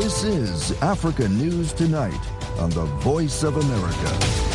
This is Africa News Tonight on the Voice of America.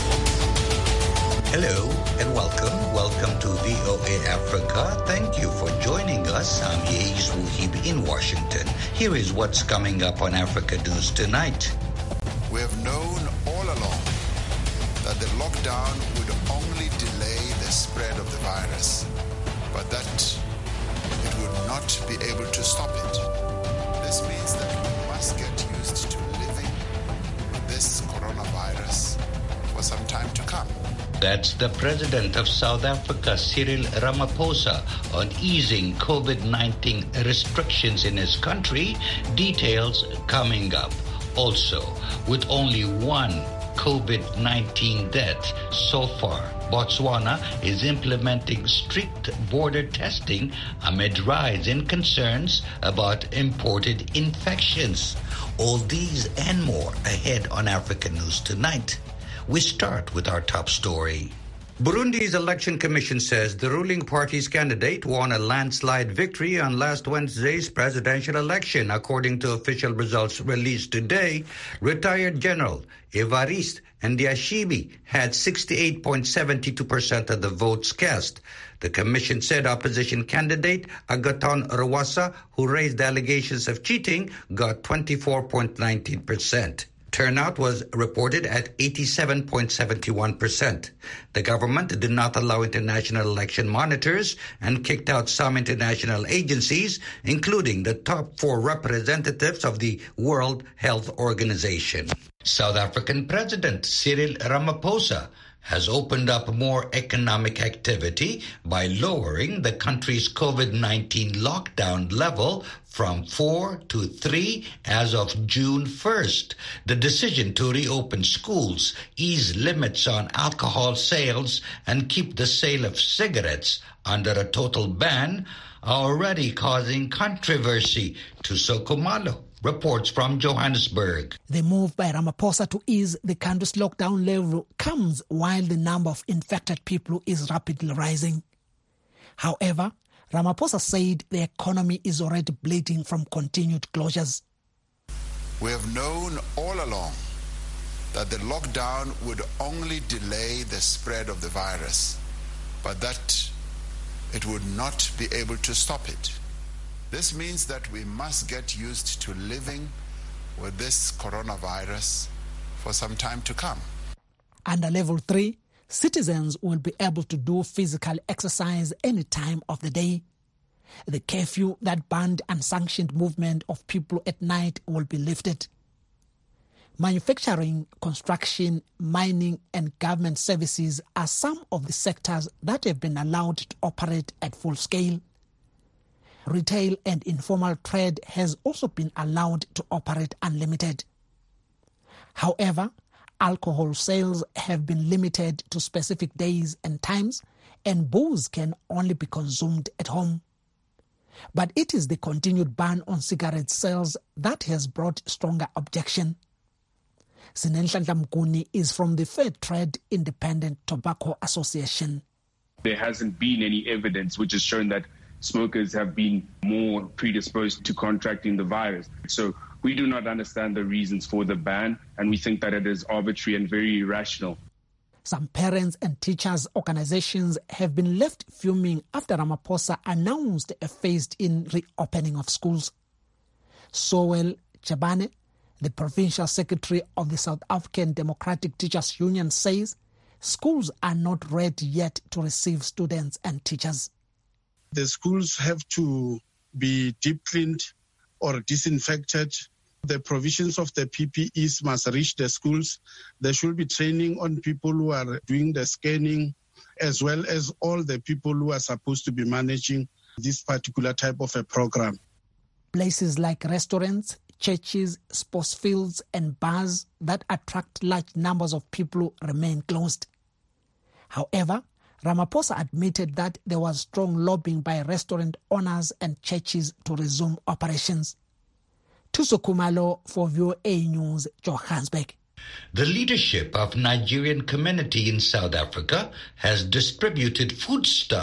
Hello and welcome. Welcome to VOA Africa. Thank you for joining us. I'm Yeis Wuhib in Washington. Here is what's coming up on Africa News Tonight. We have known all along that the lockdown would only delay the spread of the virus, but that it would not be able to stop it. This means that we must get used to living with this coronavirus for some time to come. That's the president of South Africa, Cyril Ramaphosa, on easing COVID-19 restrictions in his country. Details coming up. Also, with only one COVID-19 death so far, Botswana is implementing strict border testing amid rise in concerns about imported infections. All these and more ahead on Africa News Tonight. We start with our top story. Burundi's election commission says the ruling party's candidate won a landslide victory on last Wednesday's presidential election. According to official results released today, retired General Evariste Ndayishimiye had 68.72% of the votes cast. The commission said opposition candidate Agathon Rwasa, who raised allegations of cheating, got 24.19%. Turnout was reported at 87.71%. The government did not allow international election monitors and kicked out some international agencies, including the top 4 representatives of the World Health Organization. South African President Cyril Ramaphosa has opened up more economic activity by lowering the country's COVID-19 lockdown level from 4 to 3 as of June 1st. The decision to reopen schools, ease limits on alcohol sales, and keep the sale of cigarettes under a total ban are already causing controversy. Tusoko Malo reports from Johannesburg. The move by Ramaphosa to ease the country's lockdown level comes while the number of infected people is rapidly rising. However, Ramaphosa said the economy is already bleeding from continued closures. We have known all along that the lockdown would only delay the spread of the virus, but that it would not be able to stop it. This means that we must get used to living with this coronavirus for some time to come. Under level 3, citizens will be able to do physical exercise any time of the day. The curfew that banned unsanctioned movement of people at night will be lifted. Manufacturing, construction, mining, and government services are some of the sectors that have been allowed to operate at full scale. Retail and informal trade has also been allowed to operate unlimited. However, alcohol sales have been limited to specific days and times, and booze can only be consumed at home. But it is the continued ban on cigarette sales that has brought stronger objection. Sinenhlanhla Mguni is from the Fair Trade Independent Tobacco Association. There hasn't been any evidence which has shown that smokers have been more predisposed to contracting the virus. So we do not understand the reasons for the ban, and we think that it is arbitrary and very irrational. Some parents and teachers' organizations have been left fuming after Ramaphosa announced a phased-in reopening of schools. Sowell Chabane, the provincial secretary of the South African Democratic Teachers Union, says schools are not ready yet to receive students and teachers. The schools have to be deep cleaned or disinfected. The provisions of the PPEs must reach the schools. There should be training on people who are doing the scanning, as well as all the people who are supposed to be managing this particular type of a program. Places like restaurants, churches, sports fields, and bars that attract large numbers of people remain closed. However, Ramaphosa admitted that there was strong lobbying by restaurant owners and churches to resume operations. Tusoko Malo for VOA News, Johannesburg. The leadership of Nigerian community in South Africa has distributed foodstuff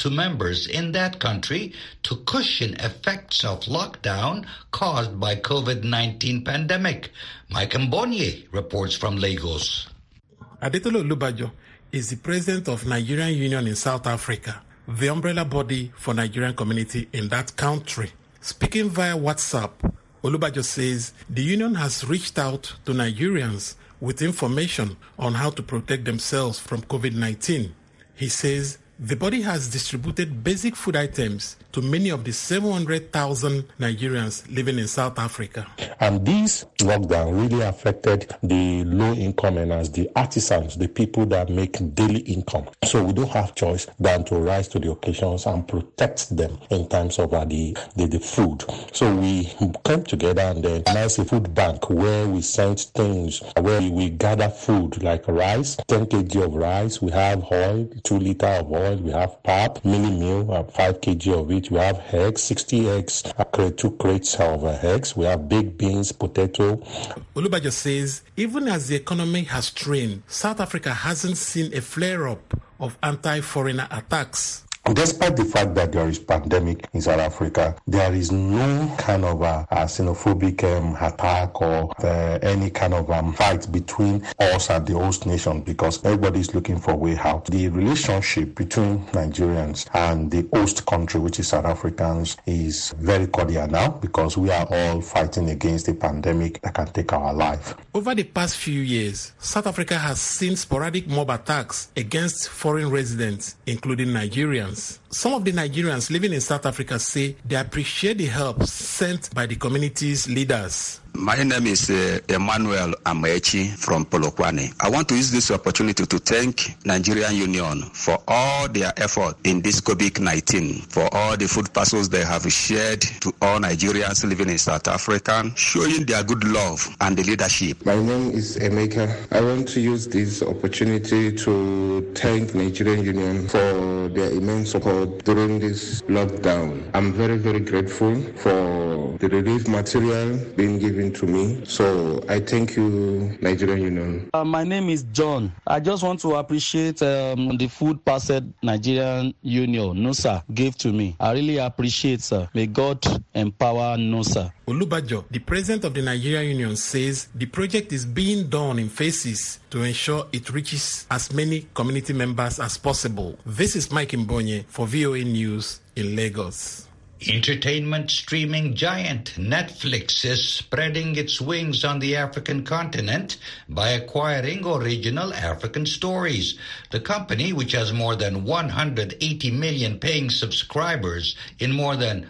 to members in that country to cushion effects of lockdown caused by COVID-19 pandemic. Mike Mbonye reports from Lagos. Adetolo Olubajo is the president of Nigerian Union in South Africa, the umbrella body for Nigerian community in that country. Speaking via WhatsApp, Olubajo says the union has reached out to Nigerians with information on how to protect themselves from COVID-19. He says the body has distributed basic food items to many of the 700,000 Nigerians living in South Africa. And this lockdown really affected the low-income earners, the artisans, the people that make daily income. So we don't have choice than to rise to the occasions and protect them in terms of the food. So we came together and then organized a food bank where we sent things, where we gather food like rice, 10 kg of rice, we have oil, 2 liters of oil, we have pap, mini meal, 5 kg of it. We have eggs, 60 eggs, 2 crates of eggs. We have baked beans, potato. Olubajo says even as the economy has strained, South Africa hasn't seen a flare-up of anti-foreigner attacks. Despite the fact that there is pandemic in South Africa, there is no kind of xenophobic attack or any kind of fight between us and the host nation because everybody is looking for a way out. The relationship between Nigerians and the host country, which is South Africans, is very cordial now because we are all fighting against a pandemic that can take our life. Over the past few years, South Africa has seen sporadic mob attacks against foreign residents, including Nigerians. Some of the Nigerians living in South Africa say they appreciate the help sent by the community's leaders. My name is Emmanuel Amechi from Polokwane. I want to use this opportunity to thank Nigerian Union for all their effort in this COVID-19, for all the food parcels they have shared to all Nigerians living in South Africa, showing their good love and the leadership. My name is Emeka. I want to use this opportunity to thank Nigerian Union for their immense support during this lockdown. I'm very, very grateful for the relief material being given to me. So I thank you, Nigerian Union. My name is John. I just want to appreciate the food parcel Nigerian Union, NUSA, gave to me. I really appreciate, sir. May God empower NUSA. Olubajo, the president of the Nigerian Union, says the project is being done in phases to ensure it reaches as many community members as possible. This is Mike Mbonye for VOA News in Lagos. Entertainment streaming giant Netflix is spreading its wings on the African continent by acquiring original African stories. The company, which has more than 180 million paying subscribers in more than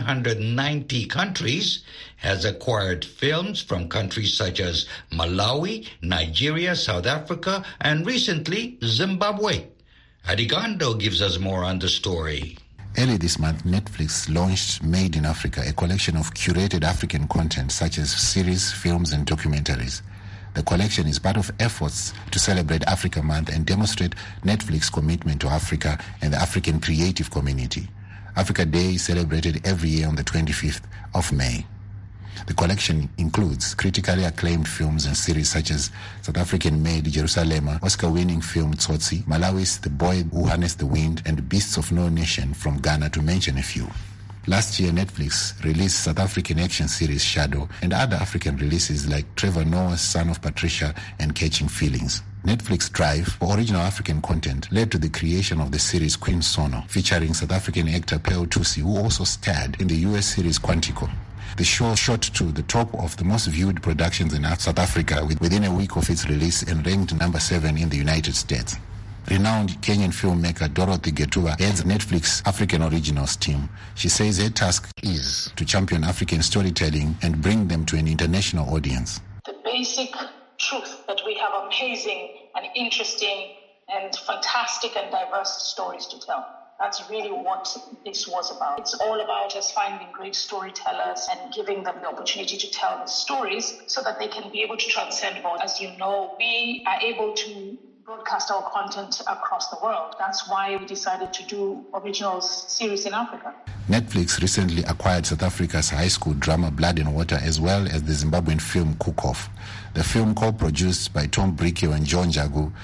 190 countries, has acquired films from countries such as Malawi, Nigeria, South Africa, and recently Zimbabwe. Adigando gives us more on the story. Early this month, Netflix launched Made in Africa, a collection of curated African content such as series, films, and documentaries. The collection is part of efforts to celebrate Africa Month and demonstrate Netflix's commitment to Africa and the African creative community. Africa Day is celebrated every year on the 25th of May. The collection includes critically acclaimed films and series such as South African-made Jerusalema, Oscar-winning film Tsotsi, Malawi's The Boy Who Harnessed the Wind, and Beasts of No Nation from Ghana, to mention a few. Last year, Netflix released South African action series Shadow and other African releases like Trevor Noah's Son of Patricia and Catching Feelings. Netflix drive for original African content led to the creation of the series Queen Sono, featuring South African actor Pearl Thusi, who also starred in the US series Quantico. The show shot to the top of the most viewed productions in South Africa within a week of its release and ranked number 7 in the United States. Renowned Kenyan filmmaker Dorothy Getuba heads Netflix African Originals team. She says her task is to champion African storytelling and bring them to an international audience. The basic truth that we have amazing and interesting and fantastic and diverse stories to tell. That's really what this was about. It's all about us finding great storytellers and giving them the opportunity to tell the stories so that they can be able to transcend borders. As you know, we are able to broadcast our content across the world. That's why we decided to do originals series in Africa. Netflix recently acquired South Africa's high school drama Blood and Water, as well as the Zimbabwean film Cook Off. The film, co-produced by Tom Bricchio and John Jagu,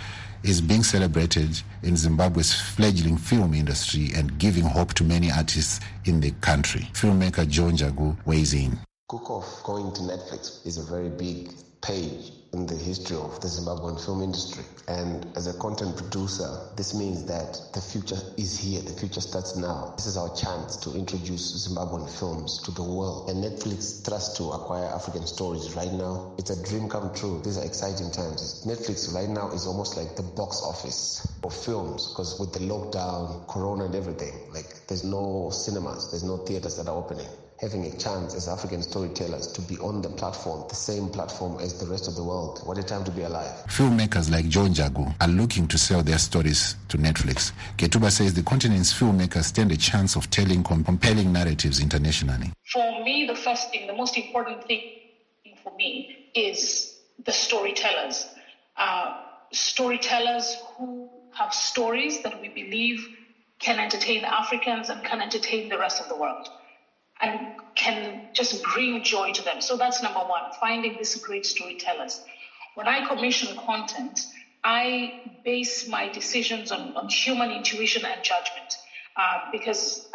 is being celebrated in Zimbabwe's fledgling film industry and giving hope to many artists in the country. Filmmaker John Jagu weighs in. Cook-Off going to Netflix is a very big page in the history of the Zimbabwean film industry. And as a content producer, this means that the future is here. The future starts now. This is our chance to introduce Zimbabwean films to the world. And Netflix trusts to acquire African stories right now. It's a dream come true. These are exciting times. Netflix right now is almost like the box office of films, because with the lockdown, Corona and everything, like there's no cinemas, there's no theaters that are opening. Having a chance as African storytellers to be on the platform, the same platform as the rest of the world. What a time to be alive. Filmmakers like John Jagu are looking to sell their stories to Netflix. Ketuba says the continent's filmmakers stand a chance of telling compelling narratives internationally. For me, the first thing, the most important thing for me is the storytellers. Storytellers who have stories that we believe can entertain Africans and can entertain the rest of the world, and can just bring joy to them. So that's number one, finding these great storytellers. When I commission content, I base my decisions on human intuition and judgment, because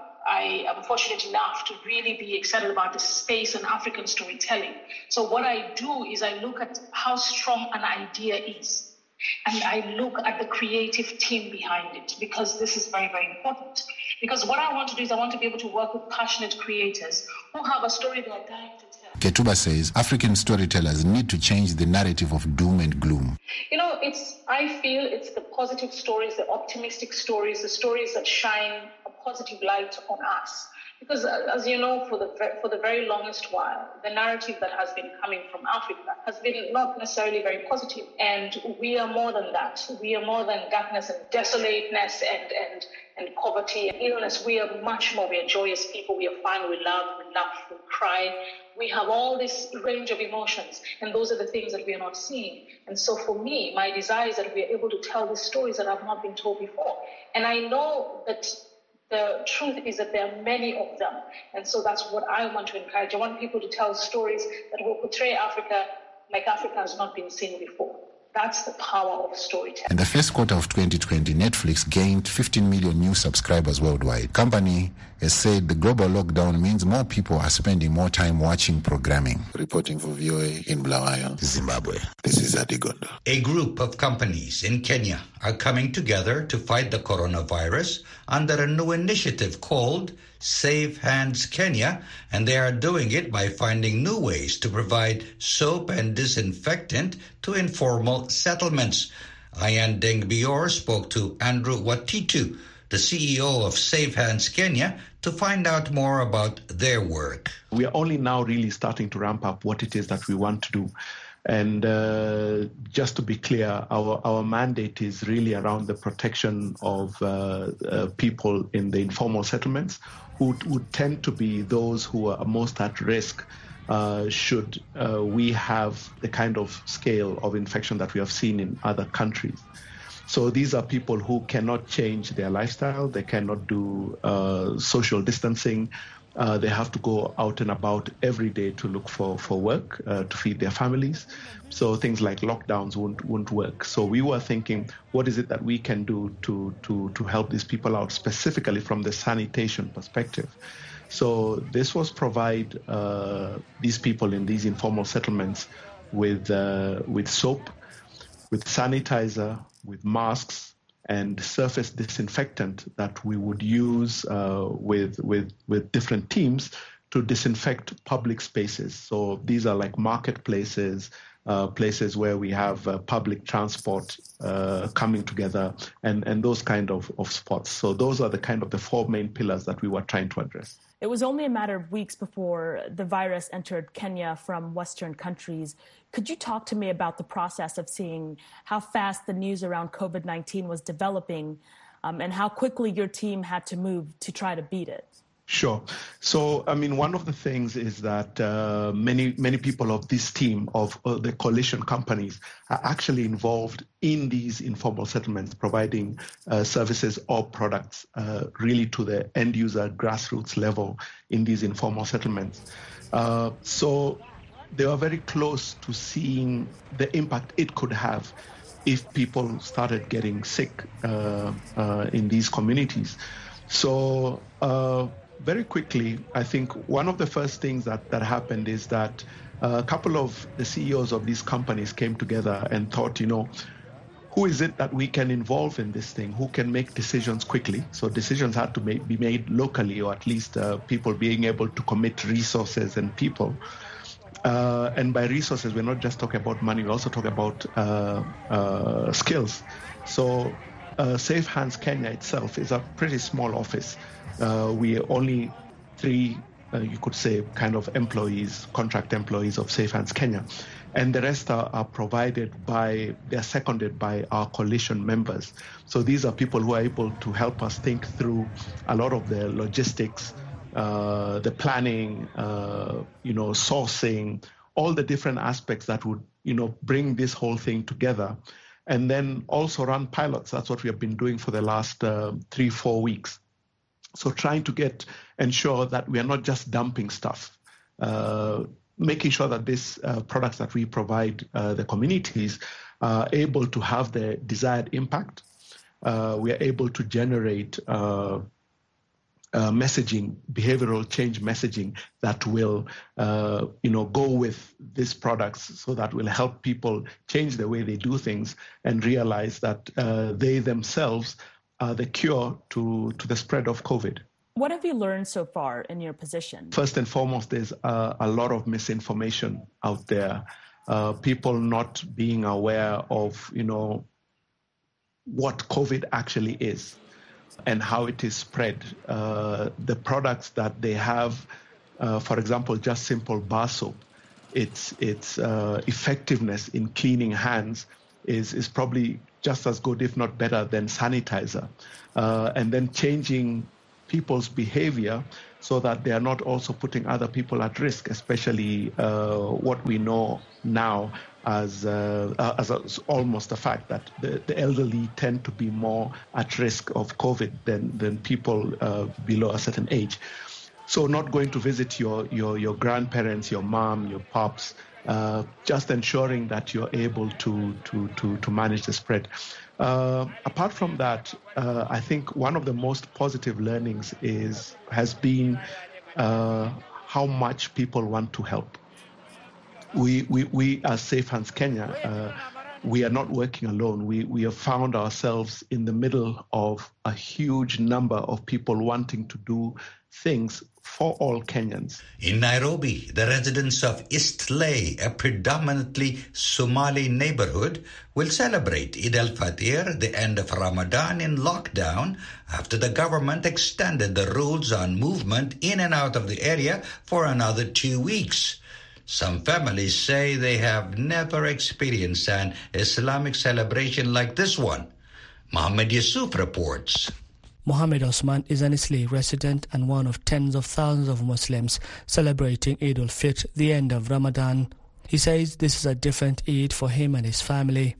I am fortunate enough to really be excited about the space in African storytelling. So what I do is I look at how strong an idea is, and I look at the creative team behind it, because this is very, very important. Because what I want to do is I want to be able to work with passionate creators who have a story they are dying to tell. Ketuba says African storytellers need to change the narrative of doom and gloom. You know, I feel it's the positive stories, the optimistic stories, the stories that shine a positive light on us. Because as you know, for the very longest while, the narrative that has been coming from Africa has been not necessarily very positive. And we are more than that. We are more than darkness and desolateness and poverty and illness. We are much more. We are joyous people. We are fun. We love, we cry. We have all this range of emotions. And those are the things that we are not seeing. And so for me, my desire is that we are able to tell these stories that have not been told before. And I know that the truth is that there are many of them. And so that's what I want to encourage. I want people to tell stories that will portray Africa like Africa has not been seen before. That's the power of storytelling. In the first quarter of 2020, Netflix gained 15 million new subscribers worldwide. The company has said the global lockdown means more people are spending more time watching programming. Reporting for VOA in Bulawayo, Zimbabwe. This is Adigondo. A group of companies in Kenya are coming together to fight the coronavirus under a new initiative called Safe Hands Kenya, and they are doing it by finding new ways to provide soap and disinfectant to informal settlements. Ayan Dengbior spoke to Andrew Watitu, the CEO of Safe Hands Kenya, to find out more about their work. We are only now really starting to ramp up what it is that we want to do. And just to be clear, our mandate is really around the protection of people in the informal settlements who tend to be those who are most at risk should we have the kind of scale of infection that we have seen in other countries. So these are people who cannot change their lifestyle, they cannot do social distancing. They have to go out and about every day to look for work, to feed their families. So things like lockdowns won't work. So we were thinking, what is it that we can do to help these people out, specifically from the sanitation perspective? So this was provide these people in these informal settlements with soap, with sanitizer, with masks, and surface disinfectant that we would use with different teams to disinfect public spaces. So these are like marketplaces, places where we have public transport coming together, and those kind of spots. So those are the four main pillars that we were trying to address. It was only a matter of weeks before the virus entered Kenya from Western countries. Could you talk to me about the process of seeing how fast the news around COVID-19 was developing and how quickly your team had to move to try to beat it? Sure. So, one of the things is that many people of this team of the coalition companies are actually involved in these informal settlements, providing services or products really to the end user grassroots level in these informal settlements. So they were very close to seeing the impact it could have if people started getting sick in these communities. So very quickly, I think one of the first things that happened is that a couple of the CEOs of these companies came together and thought, who is it that we can involve in this thing? Who can make decisions quickly? So decisions had to be made locally, or at least people being able to commit resources and people. And by resources, we're not just talking about money, we also talk about skills. So Safe Hands Kenya itself is a pretty small office. We are only 3, you could say, kind of employees, contract employees of Safe Hands Kenya. And the rest are they're seconded by our coalition members. So these are people who are able to help us think through a lot of the logistics, the planning, sourcing, all the different aspects that would, bring this whole thing together. And then also run pilots. That's what we have been doing for the last 3-4 weeks. So trying to ensure that we are not just dumping stuff, making sure that these products that we provide the communities are able to have the desired impact. We are able to generate messaging, behavioral change messaging that will, go with these products, so that will help people change the way they do things and realize that they themselves are the cure to the spread of COVID. What have you learned so far in your position? First and foremost, there's a lot of misinformation out there. People not being aware of, what COVID actually is and how it is spread. The products that they have, for example, just simple bar soap, its effectiveness in cleaning hands is probably just as good, if not better, than sanitizer. And then changing people's behavior so that they are not also putting other people at risk, especially what we know now as almost a fact that the elderly tend to be more at risk of COVID than people below a certain age. So not going to visit your grandparents, your mom, your pops, just ensuring that you're able to manage the spread. Apart from that, I think one of the most positive learnings has been how much people want to help. We as Safe Hands Kenya, we are not working alone. We have found ourselves in the middle of a huge number of people wanting to do things for all Kenyans. In Nairobi, the residents of Eastleigh, a predominantly Somali neighborhood, will celebrate Eid al-Fitr, the end of Ramadan, in lockdown after the government extended the rules on movement in and out of the area for another 2 weeks. Some families say they have never experienced an Islamic celebration like this one. Mohammed Yusuf reports. Mohammed Osman is an Eastleigh resident and one of tens of thousands of Muslims celebrating Eid al-Fitr, the end of Ramadan. He says this is a different Eid for him and his family.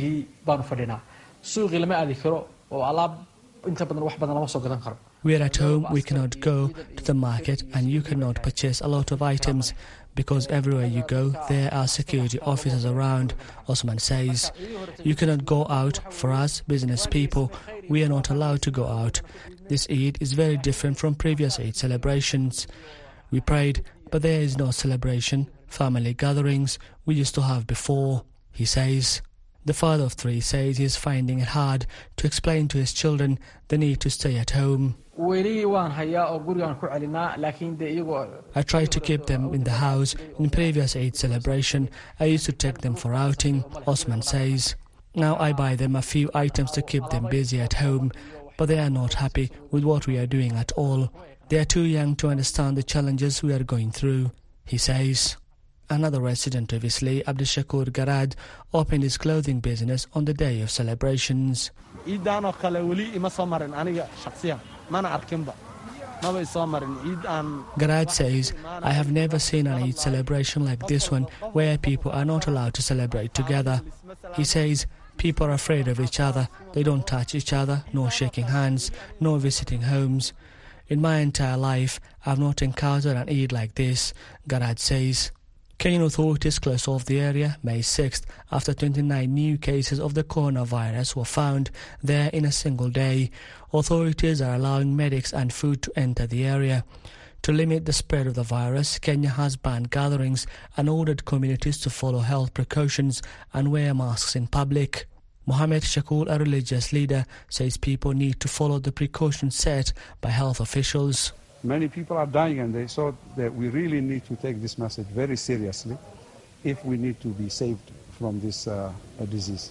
We are at home, we cannot go to the market and you cannot purchase a lot of items because everywhere you go there are security officers around, Osman says. You cannot go out. For us, business people, we are not allowed to go out. This Eid is very different from previous Eid celebrations. We prayed, but there is no celebration, family gatherings we used to have before, he says. The father of 3 says he is finding it hard to explain to his children the need to stay at home. I tried to keep them in the house. In previous Eid celebration, I used to take them for outing, Osman says. Now I buy them a few items to keep them busy at home, but they are not happy with what we are doing at all. They are too young to understand the challenges we are going through, he says. Another resident of Eastleigh, Abdishakur Garad, opened his clothing business on the day of celebrations. Garad says, I have never seen an Eid celebration like this one where people are not allowed to celebrate together. He says, people are afraid of each other. They don't touch each other, no shaking hands, no visiting homes. In my entire life, I have not encountered an Eid like this, Garad says. Kenyan authorities closed off the area May 6th after 29 new cases of the coronavirus were found there in a single day. Authorities are allowing medics and food to enter the area. To limit the spread of the virus, Kenya has banned gatherings and ordered communities to follow health precautions and wear masks in public. Mohamed Shakul, a religious leader, says people need to follow the precautions set by health officials. Many people are dying, and they saw that we really need to take this message very seriously if we need to be saved from this disease.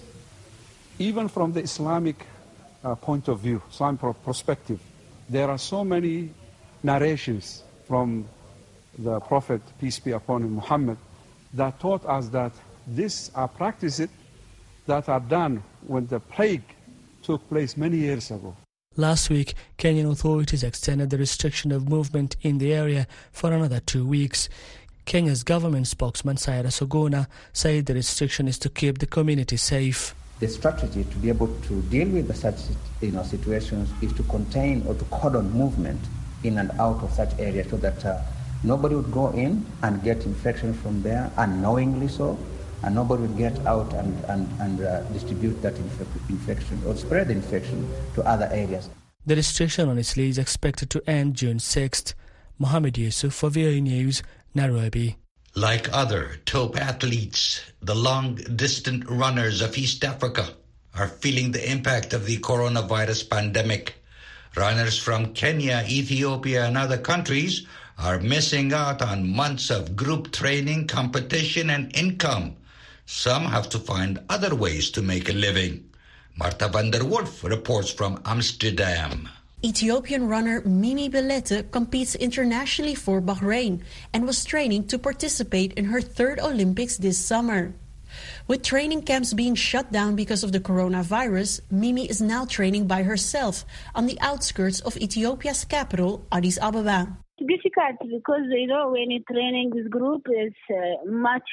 Even from the Islamic point of view, Islamic perspective, there are so many narrations from the Prophet, peace be upon him, Muhammad, that taught us that these are practices that are done when the plague took place many years ago. Last week, Kenyan authorities extended the restriction of movement in the area for another 2 weeks. Kenya's government spokesman, Cyrus Oguna, said the restriction is to keep the community safe. The strategy to be able to deal with such situations is to contain or to cordon movement in and out of such areas so that nobody would go in and get infection from there unknowingly so, and nobody would get out and distribute that infection or spread the infection to other areas. The restriction on Italy is expected to end June 6th. Mohamed Yusuf for VOA News, Nairobi. Like other top athletes, the long-distance runners of East Africa are feeling the impact of the coronavirus pandemic. Runners from Kenya, Ethiopia, and other countries are missing out on months of group training, competition, and income. Some have to find other ways to make a living. Marta van der Wolf reports from Amsterdam. Ethiopian runner Mimi Belete competes internationally for Bahrain and was training to participate in her third Olympics this summer. With training camps being shut down because of the coronavirus, Mimi is now training by herself on the outskirts of Ethiopia's capital, Addis Ababa. It's difficult because, when you're training with group, it's much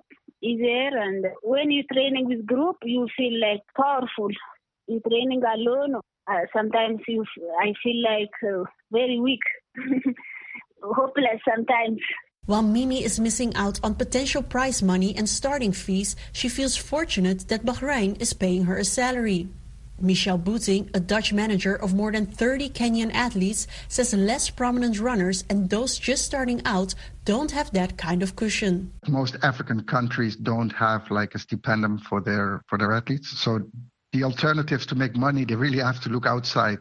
easier. And when you're training with group, you feel like powerful. You're training alone. Sometimes I feel like very weak, hopeless sometimes. While Mimi is missing out on potential prize money and starting fees, she feels fortunate that Bahrain is paying her a salary. Michel Bouting, a Dutch manager of more than 30 Kenyan athletes, says less prominent runners and those just starting out don't have that kind of cushion. Most African countries don't have like a stipendum for their athletes. So the alternatives to make money, they really have to look outside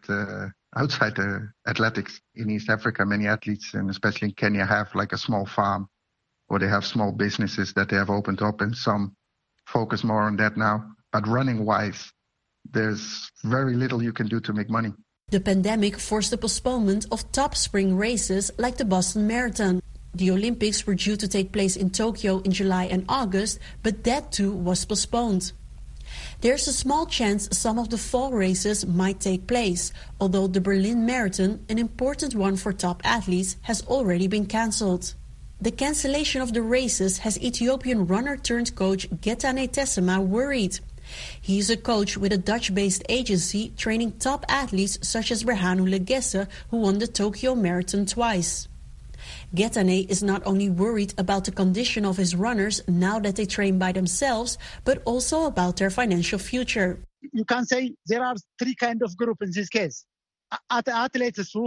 athletics. In East Africa, many athletes, and especially in Kenya, have like a small farm or they have small businesses that they have opened up, and some focus more on that now. But running-wise, there's very little you can do to make money. The pandemic forced the postponement of top spring races like the Boston Marathon. The Olympics were due to take place in Tokyo in July and August, but that too was postponed. There's a small chance some of the fall races might take place, although the Berlin Marathon, an important one for top athletes, has already been cancelled. The cancellation of the races has Ethiopian runner-turned-coach Getane Tessema worried. He is a coach with a Dutch-based agency training top athletes such as Berhanu Legesse, who won the Tokyo Marathon twice. Getane is not only worried about the condition of his runners now that they train by themselves, but also about their financial future. You can say there are three kinds of groups in this case. Athletes who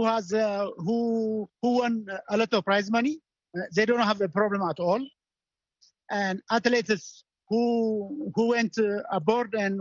won a lot of prize money, they don't have a problem at all. And athletes who went aboard and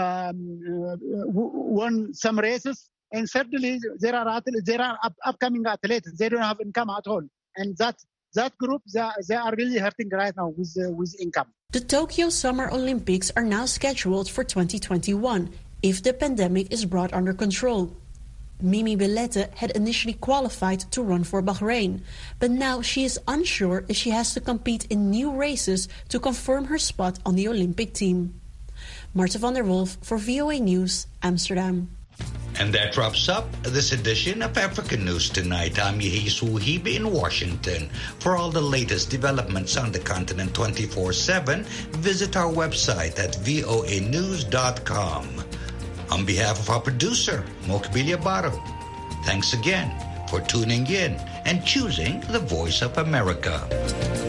won some races. And certainly there are upcoming athletes. They don't have income at all. And that group, they are really hurting right now with income. The Tokyo Summer Olympics are now scheduled for 2021 if the pandemic is brought under control. Mimi Belete had initially qualified to run for Bahrain, but now she is unsure if she has to compete in new races to confirm her spot on the Olympic team. Marta van der Wolf for VOA News, Amsterdam. And that wraps up this edition of African News Tonight. I'm Yehisu Hibe in Washington. For all the latest developments on the continent 24/7, visit our website at voanews.com. On behalf of our producer, Mokbilia Baro, thanks again for tuning in and choosing the Voice of America.